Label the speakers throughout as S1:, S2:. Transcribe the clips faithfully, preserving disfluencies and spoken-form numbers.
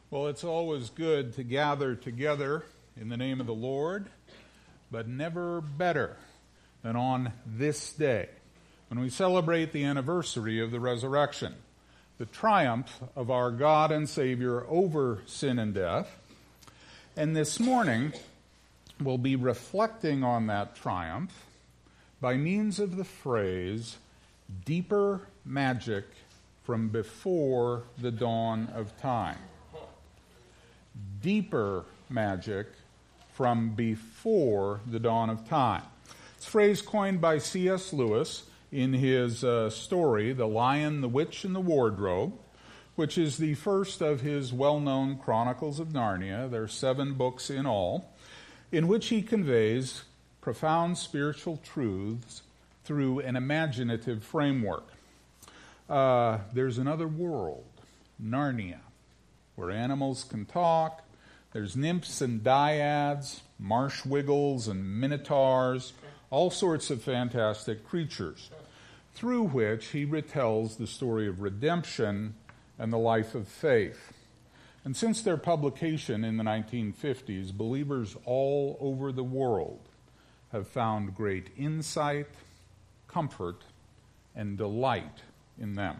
S1: Well, it's always good to gather together in the name of the Lord, but never better than on this day, when we celebrate the anniversary of the resurrection, the triumph of our God and Savior over sin and death. And this morning, we'll be reflecting on that triumph by means of the phrase, deeper magic from before the dawn of time. Deeper magic from before the dawn of time. It's a phrase coined by C S Lewis in his uh, story, The Lion, the Witch, and the Wardrobe, which is the first of his well-known Chronicles of Narnia. There are seven books in all, in which he conveys profound spiritual truths through an imaginative framework. Uh, there's another world, Narnia, where animals can talk. There's nymphs and dryads, marsh wiggles and minotaurs, all sorts of fantastic creatures, through which he retells the story of redemption and the life of faith. And since their publication in the nineteen fifties, believers all over the world have found great insight, comfort, and delight in them.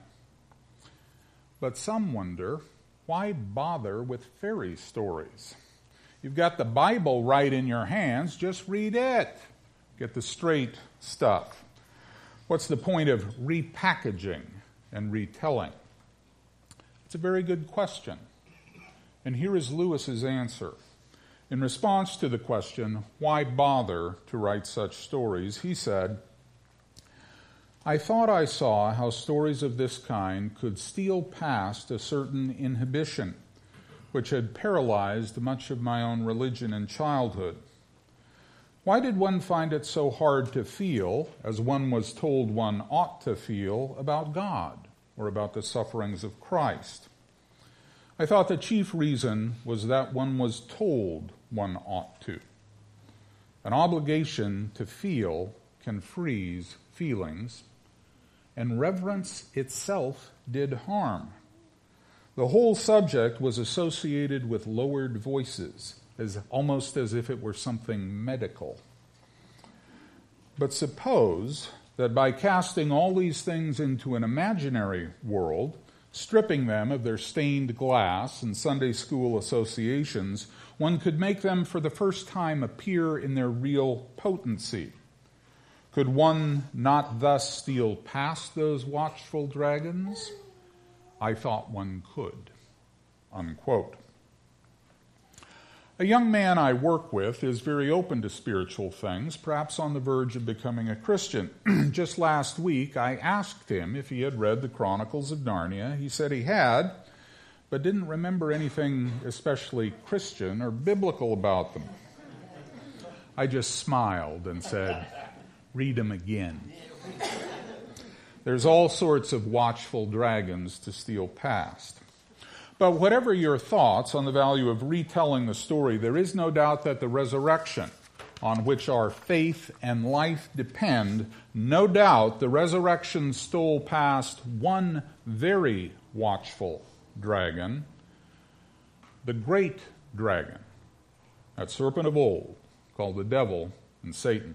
S1: But some wonder, why bother with fairy stories? You've got the Bible right in your hands, just read it. Get the straight stuff. What's the point of repackaging and retelling? It's a very good question. And here is Lewis's answer. In response to the question, why bother to write such stories, he said, I thought I saw how stories of this kind could steal past a certain inhibition, which had paralyzed much of my own religion in childhood. Why did one find it so hard to feel, as one was told one ought to feel, about God or about the sufferings of Christ? I thought the chief reason was that one was told one ought to. An obligation to feel can freeze feelings, and reverence itself did harm. The whole subject was associated with lowered voices, as almost as if it were something medical. But suppose that by casting all these things into an imaginary world, stripping them of their stained glass and Sunday school associations, one could make them for the first time appear in their real potency. Could one not thus steal past those watchful dragons? I thought one could. Unquote. A young man I work with is very open to spiritual things, perhaps on the verge of becoming a Christian. Just last week, I asked him if he had read the Chronicles of Narnia. He said he had, but didn't remember anything especially Christian or biblical about them. I just smiled and said, read them again. There's all sorts of watchful dragons to steal past. But whatever your thoughts on the value of retelling the story, there is no doubt that the resurrection, on which our faith and life depend, no doubt the resurrection stole past one very watchful dragon, the great dragon, that serpent of old, called the devil and Satan.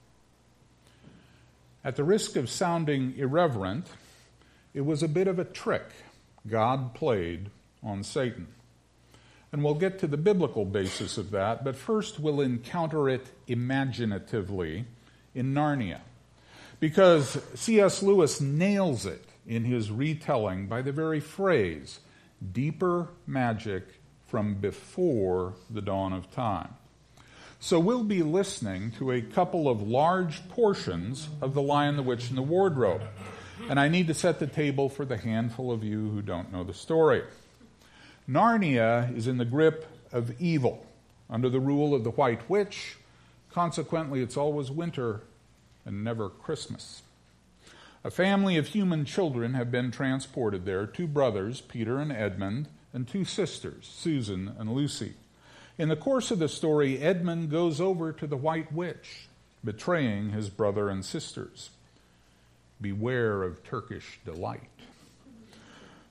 S1: At the risk of sounding irreverent, it was a bit of a trick God played on Satan. And we'll get to the biblical basis of that, but first we'll encounter it imaginatively in Narnia. Because C S Lewis nails it in his retelling by the very phrase, deeper magic from before the dawn of time. So we'll be listening to a couple of large portions of The Lion, the Witch, and the Wardrobe. And I need to set the table for the handful of you who don't know the story. Narnia is in the grip of evil, under the rule of the White Witch. Consequently, it's always winter and never Christmas. A family of human children have been transported there, two brothers, Peter and Edmund, and two sisters, Susan and Lucy. In the course of the story, Edmund goes over to the White Witch, betraying his brother and sisters. Beware of Turkish delight.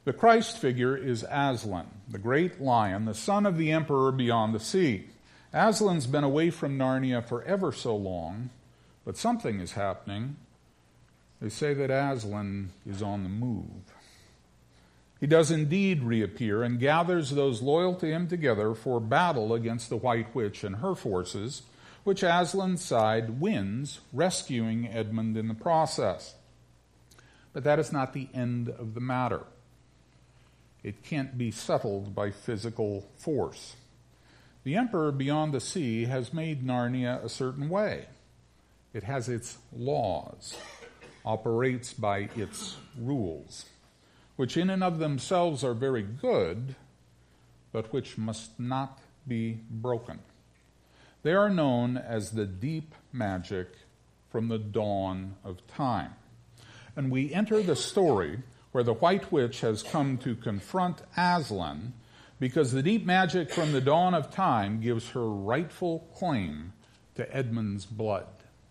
S1: The Christ figure is Aslan, the great lion, the son of the emperor beyond the sea. Aslan's been away from Narnia for ever so long, but something is happening. They say that Aslan is on the move. He does indeed reappear and gathers those loyal to him together for battle against the White Witch and her forces, which Aslan's side wins, rescuing Edmund in the process. But that is not the end of the matter. It can't be settled by physical force. The emperor beyond the sea has made Narnia a certain way. It has its laws, operates by its rules, which in and of themselves are very good, but which must not be broken. They are known as the deep magic from the dawn of time. And we enter the story where the White Witch has come to confront Aslan because the deep magic from the dawn of time gives her rightful claim to Edmund's blood.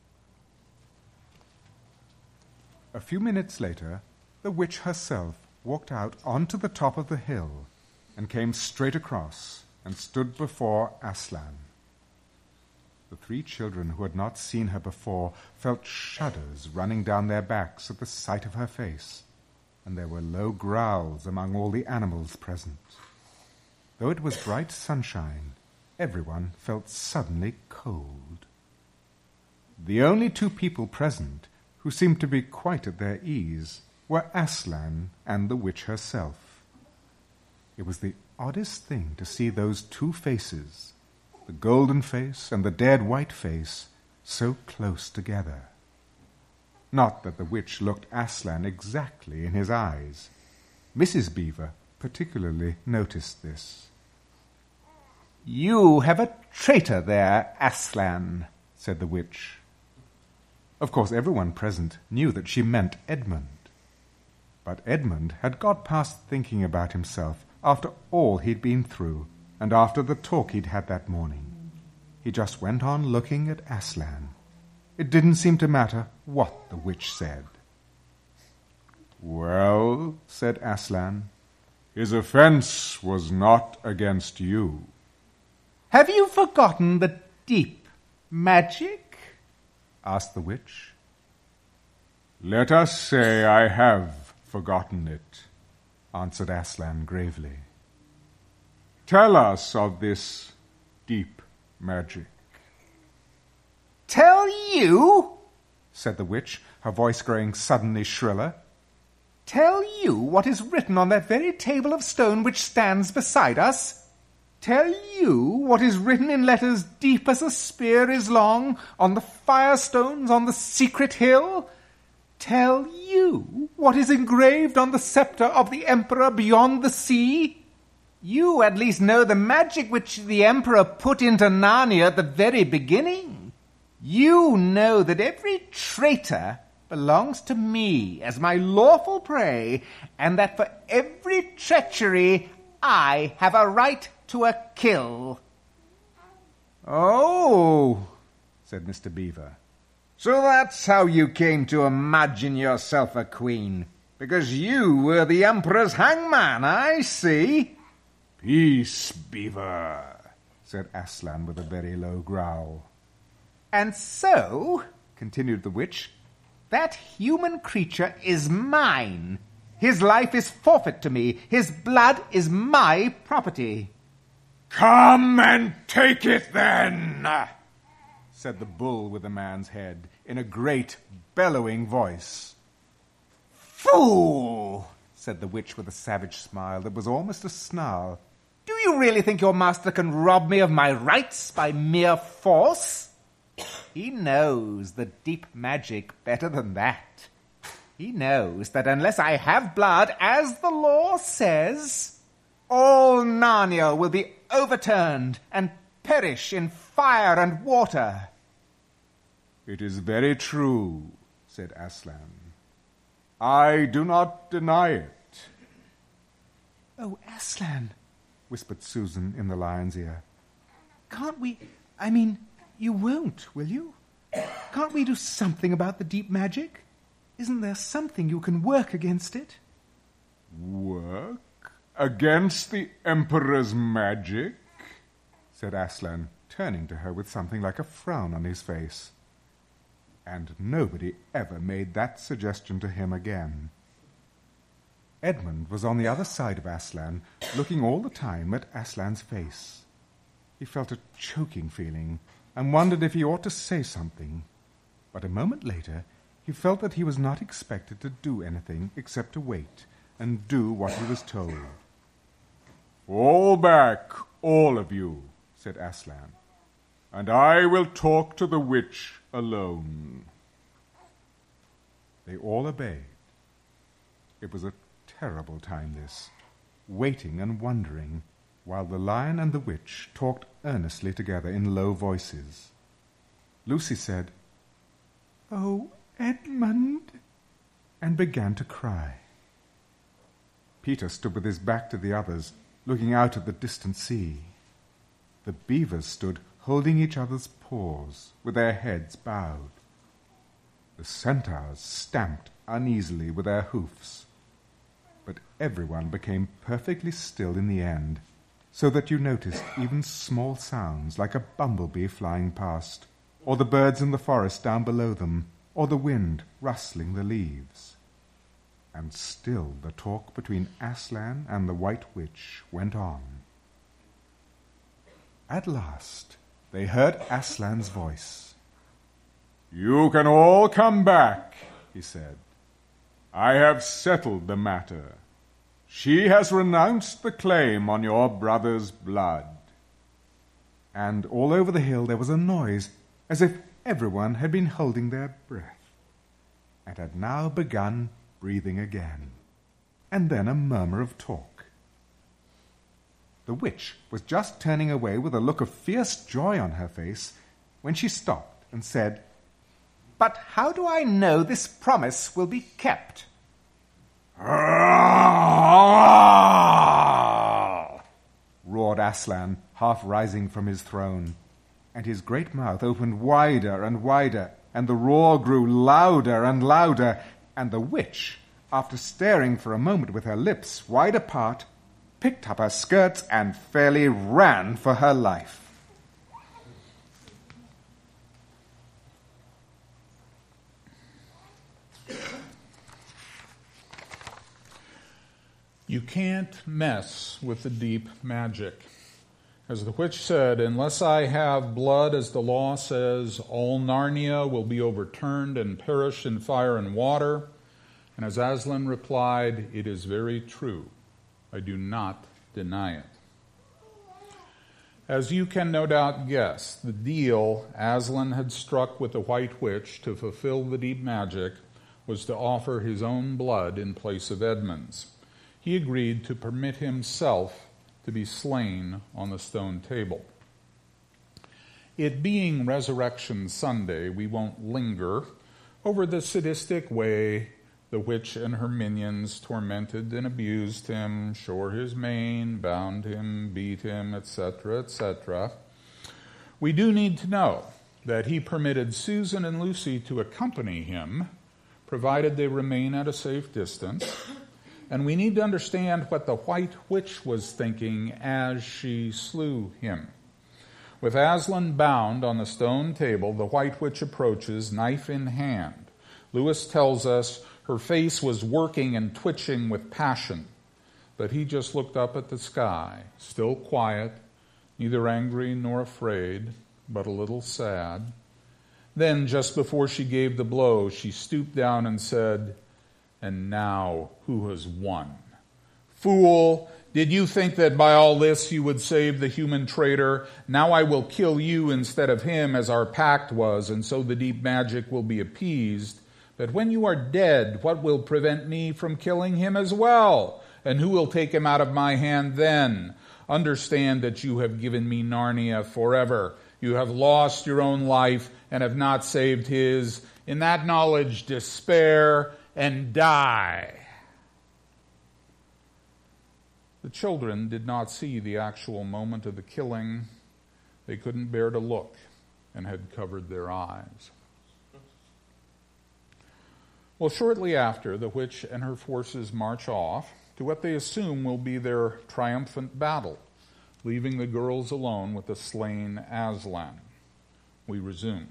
S2: A few minutes later, the witch herself walked out onto the top of the hill and came straight across and stood before Aslan. The three children who had not seen her before felt shudders running down their backs at the sight of her face, and there were low growls among all the animals present. Though it was bright sunshine, everyone felt suddenly cold. The only two people present who seemed to be quite at their ease were Aslan and the witch herself. It was the oddest thing to see those two faces, the golden face and the dead white face, so close together. Not that the witch looked Aslan exactly in his eyes. Missus Beaver particularly noticed this. "You have a traitor there, Aslan," said the witch. Of course, everyone present knew that she meant Edmund. But Edmund had got past thinking about himself after all he'd been through and after the talk he'd had that morning. He just went on looking at Aslan. It didn't seem to matter what the witch said. "Well," said Aslan, "his offense was not against you." "Have you forgotten the deep magic?" asked the witch. "Let us say I have forgotten it," answered Aslan gravely. "Tell us of this deep magic." "Tell you?" said the witch, her voice growing suddenly shriller. "Tell you what is written on that very table of stone which stands beside us? Tell you what is written in letters deep as a spear is long on the firestones on the secret hill? Tell you what is engraved on the scepter of the emperor beyond the sea? You at least know the magic which the emperor put into Narnia at the very beginning. You know that every traitor belongs to me as my lawful prey, and that for every treachery I have a right to a kill." "Oh," said Mister Beaver, "so that's how you came to imagine yourself a queen, because you were the emperor's hangman, I see." "Peace, Beaver," said Aslan with a very low growl. "And so," continued the witch, "that human creature is mine. His life is forfeit to me. His blood is my property." "Come and take it, then," said the bull with the man's head in a great, bellowing voice. "Fool," said the witch with a savage smile that was almost a snarl. "Do you really think your master can rob me of my rights by mere force? He knows the deep magic better than that. He knows that unless I have blood, as the law says, all Narnia will be overturned and perish in fire and water." "It is very true," said Aslan. "I do not deny it." "Oh, Aslan," whispered Susan in the lion's ear, "can't we, I mean, you won't, will you? Can't we do something about the deep magic? Isn't there something you can work against it?" "Work?" Against the Emperor's magic? Said Aslan, turning to her with something like a frown on his face. And nobody ever made that suggestion to him again. Edmund was on the other side of Aslan, looking all the time at Aslan's face. He felt a choking feeling and wondered if he ought to say something. But a moment later, he felt that he was not expected to do anything except to wait and do what he was told. "Fall back, all of you," said Aslan, "and I will talk to the witch alone." They all obeyed. It was a terrible time, this, waiting and wondering, while the lion and the witch talked earnestly together in low voices. Lucy said, "Oh, Edmund," and began to cry. Peter stood with his back to the others, looking out at the distant sea. The beavers stood holding each other's paws, with their heads bowed. The centaurs stamped uneasily with their hoofs. But everyone became perfectly still in the end, so that you noticed even small sounds like a bumblebee flying past, or the birds in the forest down below them, or the wind rustling the leaves. And still the talk between Aslan and the White Witch went on. At last they heard Aslan's voice. "You can all come back," he said. "I have settled the matter. She has renounced the claim on your brother's blood." And all over the hill there was a noise, as if everyone had been holding their breath, and had now begun breathing again, and then a murmur of talk. The witch was just turning away with a look of fierce joy on her face when she stopped and said, "But how do I know this promise will be kept?" roared Aslan, half rising from his throne, and his great mouth opened wider and wider, and the roar grew louder and louder, and the witch, after staring for a moment with her lips wide apart, picked up her skirts and fairly ran for her life.
S1: You can't mess with the deep magic. As the witch said, unless I have blood, as the law says, all Narnia will be overturned and perish in fire and water. And as Aslan replied, it is very true. I do not deny it. As you can no doubt guess, the deal Aslan had struck with the White Witch to fulfill the deep magic was to offer his own blood in place of Edmund's. He agreed to permit himself to be slain on the stone table. It being Resurrection Sunday, we won't linger over the sadistic way the witch and her minions tormented and abused him, shore his mane, bound him, beat him, et cetera, et cetera. We do need to know that he permitted Susan and Lucy to accompany him, provided they remain at a safe distance. And we need to understand what the White Witch was thinking as she slew him. With Aslan bound on the stone table, the White Witch approaches, knife in hand. Lewis tells us her face was working and twitching with passion, but he just looked up at the sky, still quiet, neither angry nor afraid, but a little sad. Then, just before she gave the blow, she stooped down and said, "And now, who has won? Fool, did you think that by all this you would save the human traitor? Now I will kill you instead of him, as our pact was, and so the deep magic will be appeased. But when you are dead, what will prevent me from killing him as well? And who will take him out of my hand then? Understand that you have given me Narnia forever. You have lost your own life and have not saved his. In that knowledge, despair and die." The children did not see the actual moment of the killing. They couldn't bear to look and had covered their eyes. Well, shortly after, the witch and her forces march off, to what they assume will be their triumphant battle, leaving the girls alone with the slain Aslan. We resume.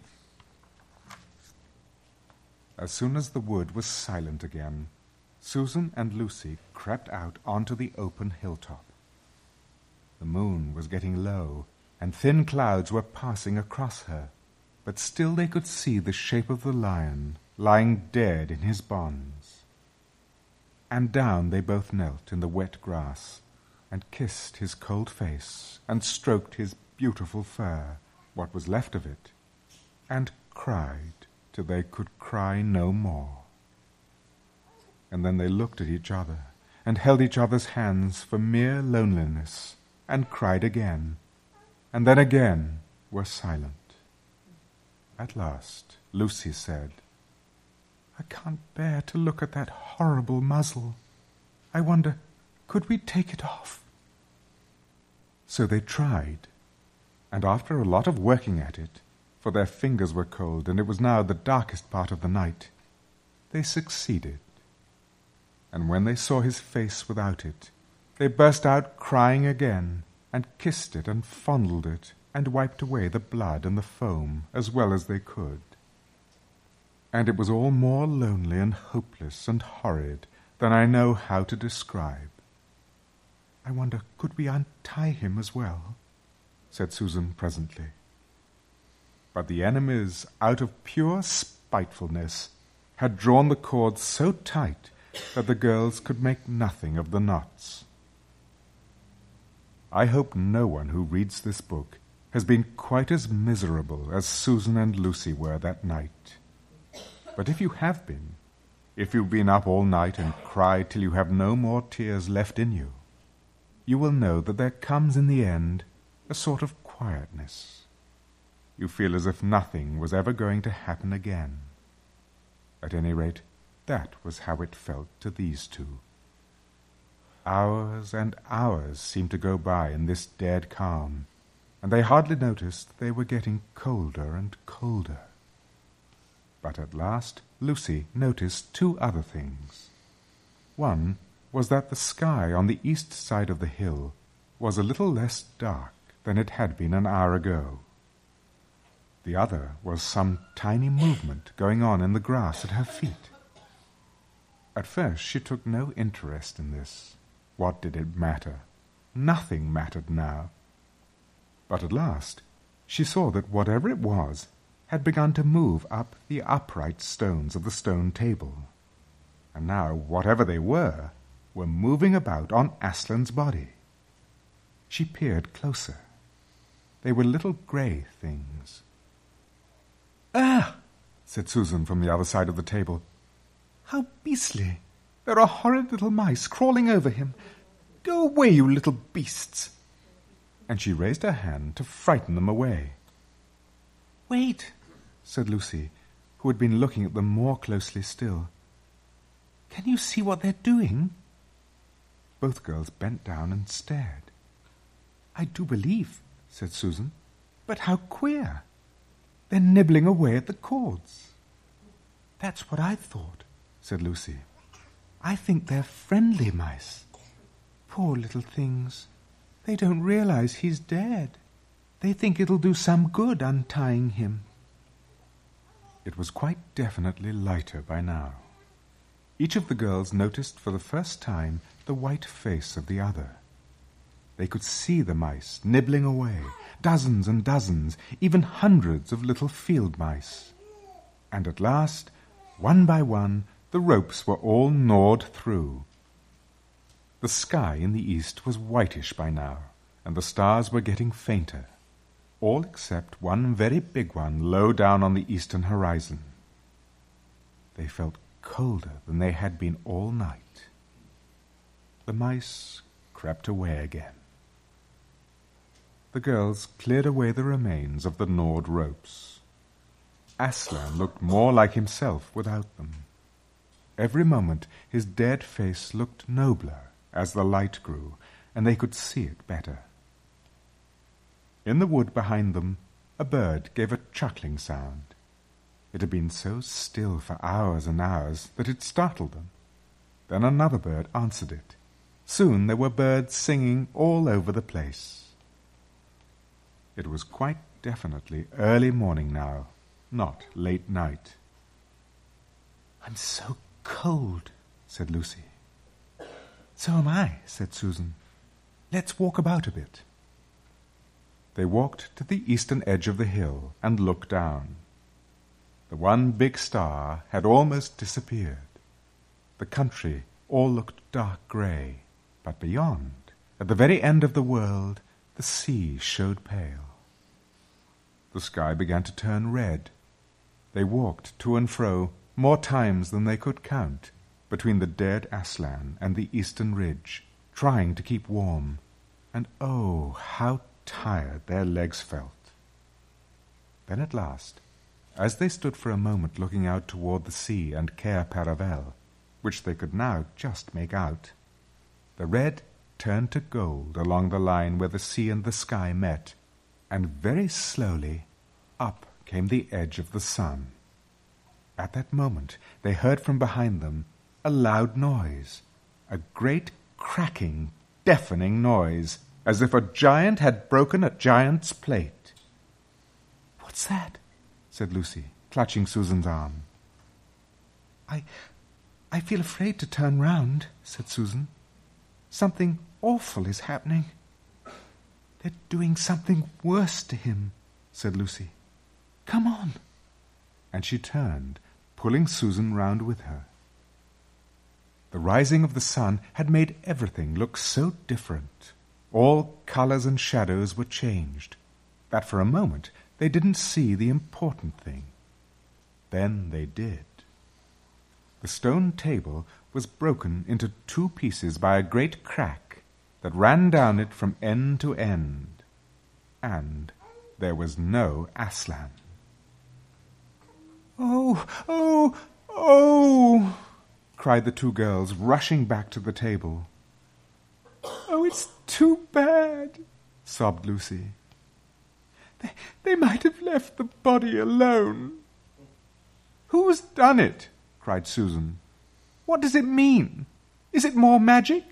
S2: As soon as the wood was silent again, Susan and Lucy crept out onto the open hilltop. The moon was getting low, and thin clouds were passing across her, but still they could see the shape of the lion lying dead in his bonds. And down they both knelt in the wet grass, and kissed his cold face, and stroked his beautiful fur, what was left of it, and cried till they could cry no more. And then they looked at each other, and held each other's hands for mere loneliness, and cried again, and then again were silent. At last Lucy said, "I can't bear to look at that horrible muzzle. I wonder, could we take it off?" So they tried, and after a lot of working at it, for their fingers were cold and it was now the darkest part of the night, they succeeded. And when they saw his face without it, they burst out crying again, and kissed it and fondled it, and wiped away the blood and the foam as well as they could. And it was all more lonely and hopeless and horrid than I know how to describe. "I wonder, could we untie him as well?" said Susan presently. But the enemies, out of pure spitefulness, had drawn the cords so tight that the girls could make nothing of the knots. I hope no one who reads this book has been quite as miserable as Susan and Lucy were that night. But if you have been, if you've been up all night and cried till you have no more tears left in you, you will know that there comes in the end a sort of quietness. You feel as if nothing was ever going to happen again. At any rate, that was how it felt to these two. Hours and hours seemed to go by in this dead calm, and they hardly noticed they were getting colder and colder. But at last Lucy noticed two other things. One was that the sky on the east side of the hill was a little less dark than it had been an hour ago. The other was some tiny movement going on in the grass at her feet. At first she took no interest in this. What did it matter? Nothing mattered now. But at last she saw that whatever it was had begun to move up the upright stones of the stone table. And now, whatever they were, were moving about on Aslan's body. She peered closer. They were little grey things. "Ah!" said Susan from the other side of the table. "How beastly! There are horrid little mice crawling over him. Go away, you little beasts!" And she raised her hand to frighten them away. "Wait," said Lucy, who had been looking at them more closely still. "Can you see what they're doing?" Both girls bent down and stared. "I do believe," said Susan. "But how queer! They're nibbling away at the cords." "That's what I thought," said Lucy. "I think they're friendly mice. Poor little things. They don't realize he's dead. They think it'll do some good untying him." It was quite definitely lighter by now. Each of the girls noticed for the first time the white face of the other. They could see the mice nibbling away, dozens and dozens, even hundreds of little field mice. And at last, one by one, the ropes were all gnawed through. The sky in the east was whitish by now, and the stars were getting fainter, all except one very big one low down on the eastern horizon. They felt colder than they had been all night. The mice crept away again. The girls cleared away the remains of the gnawed ropes. Aslan looked more like himself without them. Every moment his dead face looked nobler as the light grew, and they could see it better. In the wood behind them, a bird gave a chuckling sound. It had been so still for hours and hours that it startled them. Then another bird answered it, Soon there were birds singing all over the place. It was quite definitely early morning now, not late night. "I'm so cold," said Lucy. "So am I," said Susan. "Let's walk about a bit." They walked to the eastern edge of the hill and looked down. The one big star had almost disappeared. The country all looked dark grey, but beyond, at the very end of the world, the sea showed pale. The sky began to turn red. They walked to and fro more times than they could count between the dead Aslan and the eastern ridge, trying to keep warm, and oh, how tired their legs felt. Then at last, as they stood for a moment looking out toward the sea and Cair Paravel, which they could now just make out, the red turned to gold along the line where the sea and the sky met, and very slowly up came the edge of the sun. At that moment they heard from behind them a loud noise, a great cracking, deafening noise, as if a giant had broken a giant's plate. "What's that?" said Lucy, clutching Susan's arm. I I feel afraid to turn round," said Susan. "Something awful is happening." "They're doing something worse to him," said Lucy. "Come on." And she turned, pulling Susan round with her. The rising of the sun had made everything look so different. All colours and shadows were changed, that for a moment they didn't see the important thing. Then they did. The stone table was broken into two pieces by a great crack that ran down it from end to end, and there was no Aslan. "Oh, oh, oh!" cried the two girls, rushing back to the table. "Oh, it's too bad," sobbed Lucy. They, they might have left the body alone." "Who's done it?" cried Susan. "What does it mean? Is it more magic?"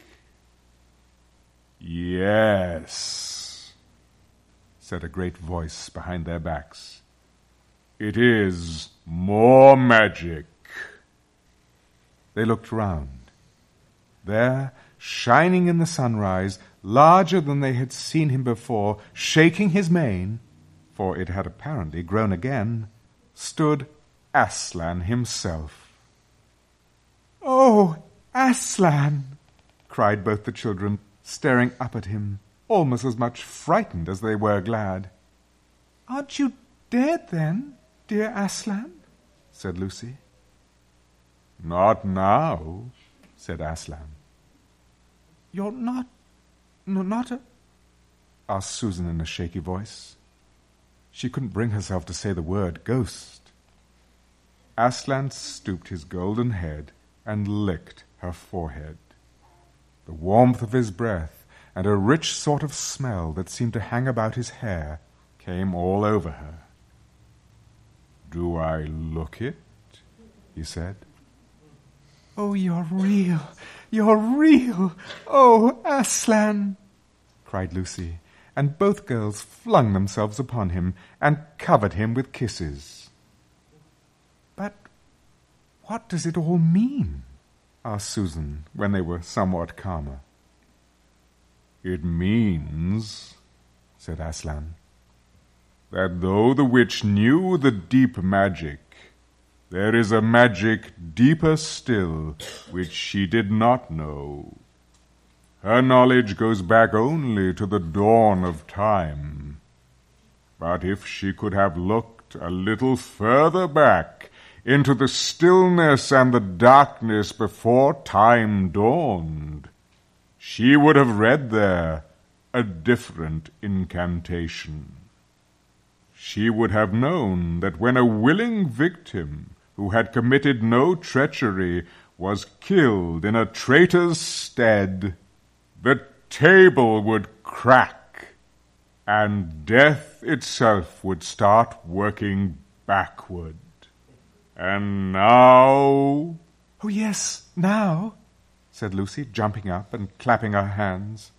S1: "Yes," said a great voice behind their backs. "It is more magic."
S2: They looked round. There, shining in the sunrise, larger than they had seen him before, shaking his mane, for it had apparently grown again, stood Aslan himself. "Oh, Aslan!" cried both the children, staring up at him, almost as much frightened as they were glad. "Aren't you dead, then, dear Aslan?" said Lucy.
S1: "Not now," said Aslan.
S2: "You're not... not a..." asked Susan in a shaky voice. She couldn't bring herself to say the word ghost. Aslan stooped his golden head and licked her forehead. The warmth of his breath and a rich sort of smell that seemed to hang about his hair came all over her. "Do I look it?" he said. "Oh, you're real! You're real! Oh, Aslan!" cried Lucy, and both girls flung themselves upon him and covered him with kisses. "But what does it all mean?" asked Susan, when they were somewhat calmer. "It means," said Aslan, "that though the witch knew the deep magic, there is a magic deeper still which she did not know. Her knowledge goes back only to the dawn of time. But if she could have looked a little further back into the stillness and the darkness before time dawned, she would have read there a different incantation. She would have known that when a willing victim who had committed no treachery was killed in a traitor's stead, the table would crack, and death itself would start working backward. And now..." "Oh, yes, now," said Lucy, jumping up and clapping her hands.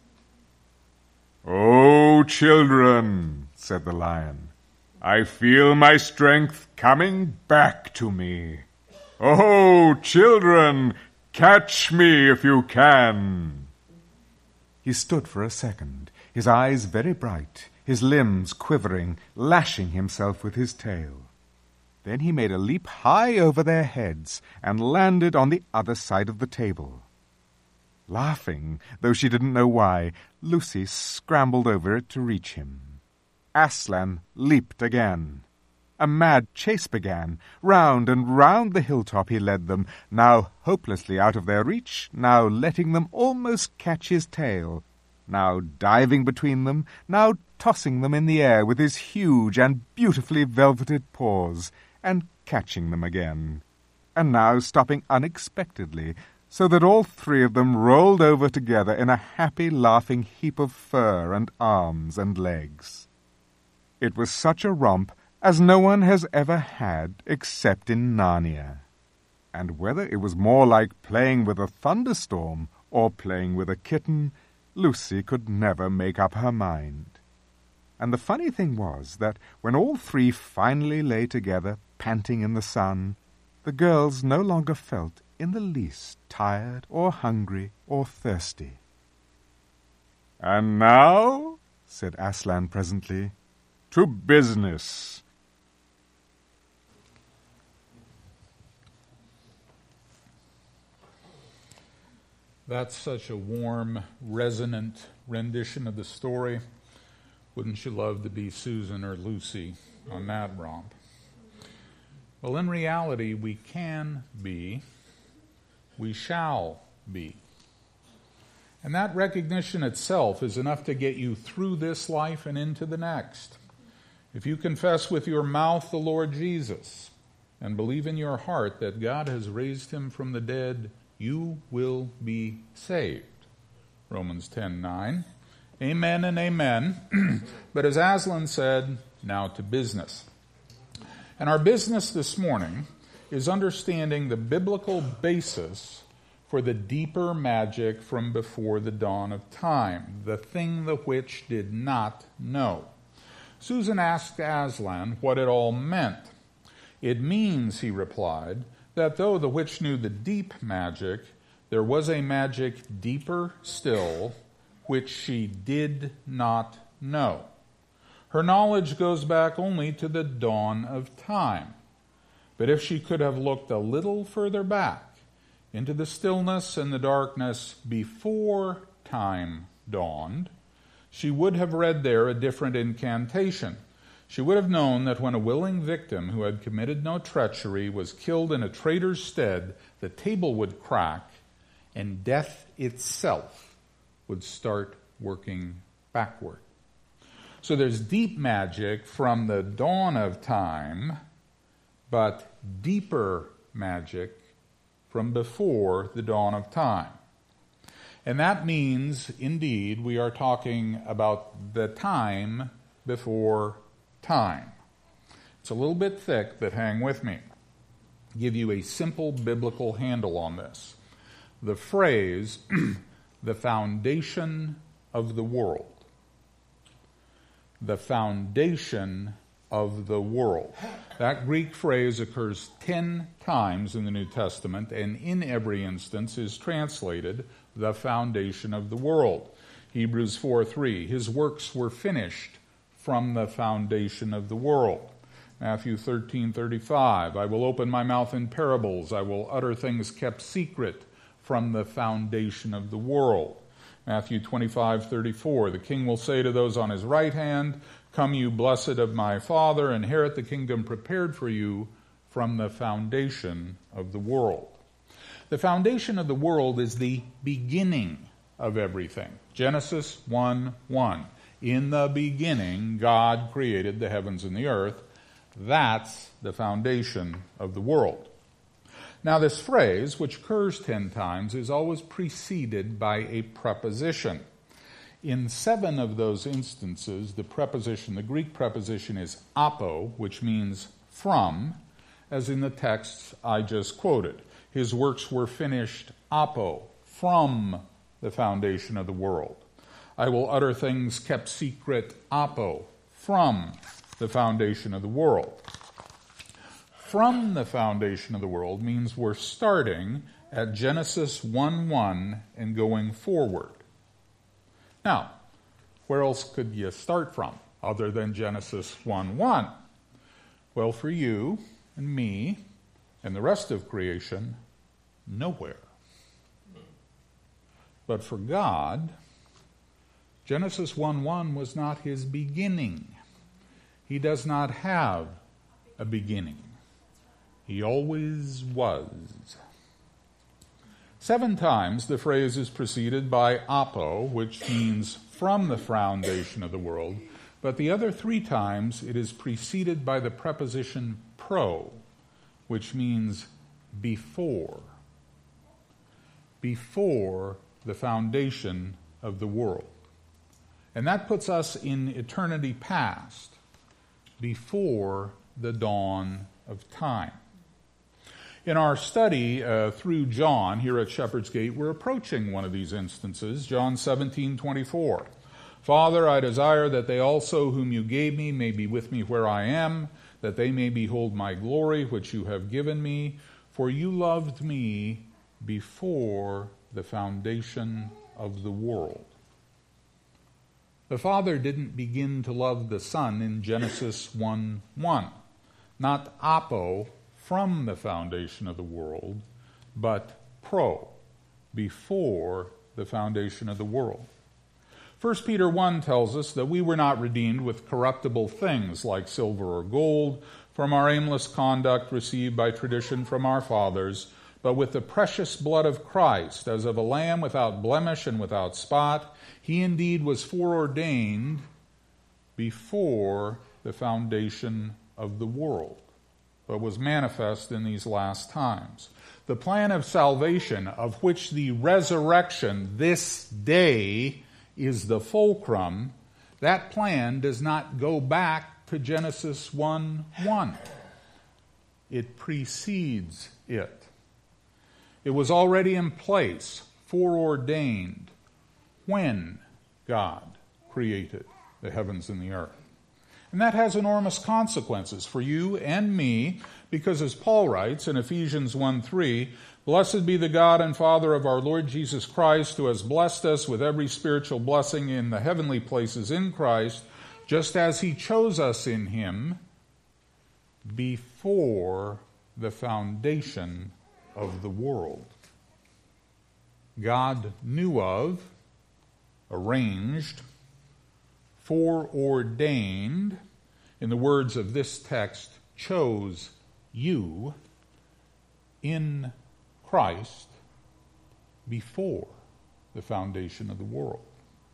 S2: "Oh, children," said the lion, "I feel my strength coming back to me. Oh, children, catch me if you can." He stood for a second, his eyes very bright, his limbs quivering, lashing himself with his tail. Then he made a leap high over their heads and landed on the other side of the table. Laughing, though she didn't know why, Lucy scrambled over it to reach him. Aslan leaped again. A mad chase began. Round and round the hilltop he led them, now hopelessly out of their reach, now letting them almost catch his tail, now diving between them, now tossing them in the air with his huge and beautifully velveted paws, and catching them again, and now stopping unexpectedly, so that all three of them rolled over together in a happy, laughing heap of fur and arms and legs. It was such a romp as no one has ever had except in Narnia. And whether it was more like playing with a thunderstorm or playing with a kitten, Lucy could never make up her mind. And the funny thing was that when all three finally lay together, panting in the sun, the girls no longer felt in the least tired or hungry or thirsty. "And now," said Aslan presently, "to business."
S1: That's such a warm, resonant rendition of the story. Wouldn't you love to be Susan or Lucy on that romp? Well, in reality, we can be, we shall be. And that recognition itself is enough to get you through this life and into the next. If you confess with your mouth the Lord Jesus and believe in your heart that God has raised him from the dead, you will be saved. Romans ten nine. Amen and amen. But as Aslan said, now to business. And our business this morning is understanding the biblical basis for the deeper magic from before the dawn of time, the thing the witch did not know. Susan asked Aslan what it all meant. "It means," he replied, "that though the witch knew the deep magic, there was a magic deeper still, which she did not know. Her knowledge goes back only to the dawn of time. But if she could have looked a little further back into the stillness and the darkness before time dawned, she would have read there a different incantation. She would have known that when a willing victim who had committed no treachery was killed in a traitor's stead, the table would crack and death itself would start working backward." So there's deep magic from the dawn of time, but deeper magic from before the dawn of time. And that means, indeed, we are talking about the time before time. It's a little bit thick, but hang with me. I'll give you a simple biblical handle on this. The phrase, the foundation of the world. The foundation of the world. That Greek phrase occurs ten times in the New Testament, and in every instance is translated the foundation of the world. Hebrews four three, his works were finished from the foundation of the world. Matthew thirteen thirty-five, I will open my mouth in parables, I will utter things kept secret from the foundation of the world. Matthew twenty-five thirty-four, the king will say to those on his right hand, come you blessed of my Father, inherit the kingdom prepared for you from the foundation of the world. The foundation of the world is the beginning of everything. Genesis one one. In the beginning, God created the heavens and the earth. That's the foundation of the world. Now, this phrase, which occurs ten times, is always preceded by a preposition. In seven of those instances, the preposition, the Greek preposition is apo, which means from, as in the texts I just quoted. His works were finished apo, from the foundation of the world. I will utter things kept secret, apo, from the foundation of the world. From the foundation of the world means we're starting at Genesis one one and going forward. Now, where else could you start from other than Genesis one one? Well, for you and me and the rest of creation, nowhere. But for God, Genesis one one was not his beginning. He does not have a beginning. He always was. Seven times the phrase is preceded by apo, which means from the foundation of the world, but the other three times it is preceded by the preposition pro, which means before. Before the foundation of the world. And that puts us in eternity past, before the dawn of time. In our study uh, through John here at Shepherd's Gate, we're approaching one of these instances, John seventeen twenty-four. Father, I desire that they also whom you gave me may be with me where I am, that they may behold my glory which you have given me, for you loved me before the foundation of the world. The Father didn't begin to love the Son in Genesis one one, not apo, from the foundation of the world, but pro, before the foundation of the world. First Peter one tells us that we were not redeemed with corruptible things like silver or gold from our aimless conduct received by tradition from our fathers, but with the precious blood of Christ, as of a lamb without blemish and without spot. He indeed was foreordained before the foundation of the world, but was manifest in these last times. The plan of salvation, of which the resurrection this day is the fulcrum, that plan does not go back to Genesis one one. It precedes it. It was already in place, foreordained, when God created the heavens and the earth. And that has enormous consequences for you and me, because as Paul writes in Ephesians one three, blessed be the God and Father of our Lord Jesus Christ, who has blessed us with every spiritual blessing in the heavenly places in Christ, just as he chose us in him before the foundation of the world. God knew of, arranged, foreordained, in the words of this text, chose you in Christ before the foundation of the world.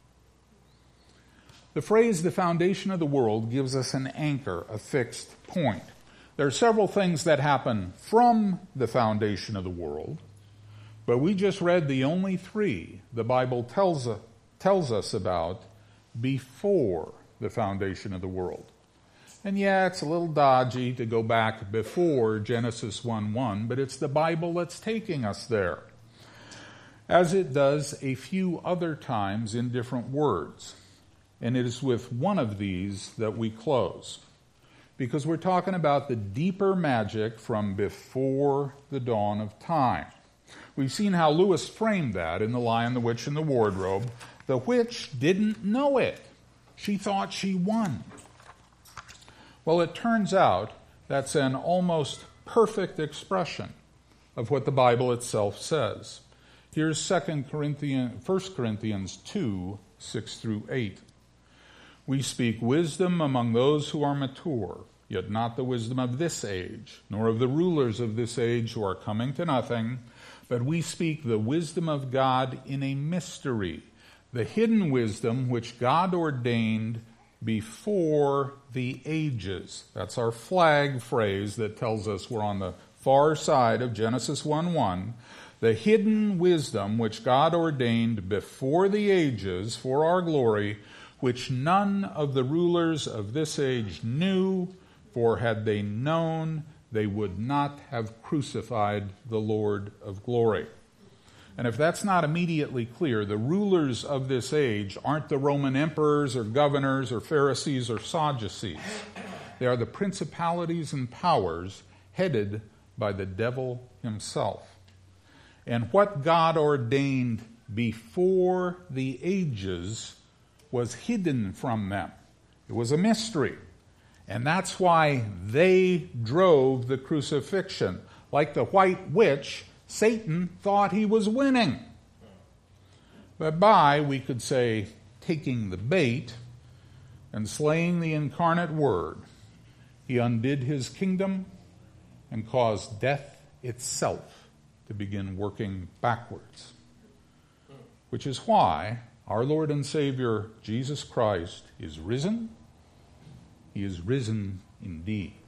S1: The phrase, the foundation of the world, gives us an anchor, a fixed point. There are several things that happen from the foundation of the world, but we just read the only three the Bible tells us, tells us about before the foundation of the world. And yeah, it's a little dodgy to go back before Genesis one one, but it's the Bible that's taking us there, as it does a few other times in different words. And it is with one of these that we close, because we're talking about the deeper magic from before the dawn of time. We've seen how Lewis framed that in The Lion, the Witch, and the Wardrobe. The witch didn't know it. She thought she won. Well, it turns out that's an almost perfect expression of what the Bible itself says. Here's Second Corinthians, First Corinthians two, six through eight. We speak wisdom among those who are mature, yet not the wisdom of this age, nor of the rulers of this age who are coming to nothing, but we speak the wisdom of God in a mystery, the hidden wisdom which God ordained before the ages. That's our flag phrase that tells us we're on the far side of Genesis one one. The hidden wisdom which God ordained before the ages for our glory, which none of the rulers of this age knew, for had they known, they would not have crucified the Lord of glory. And if that's not immediately clear, the rulers of this age aren't the Roman emperors or governors or Pharisees or Sadducees. They are the principalities and powers headed by the devil himself. And what God ordained before the ages was hidden from them. It was a mystery. And that's why they drove the crucifixion. Like the white witch, Satan thought he was winning. But by, we could say, taking the bait and slaying the incarnate Word, he undid his kingdom and caused death itself to begin working backwards. Which is why our Lord and Savior, Jesus Christ, is risen. He is risen indeed.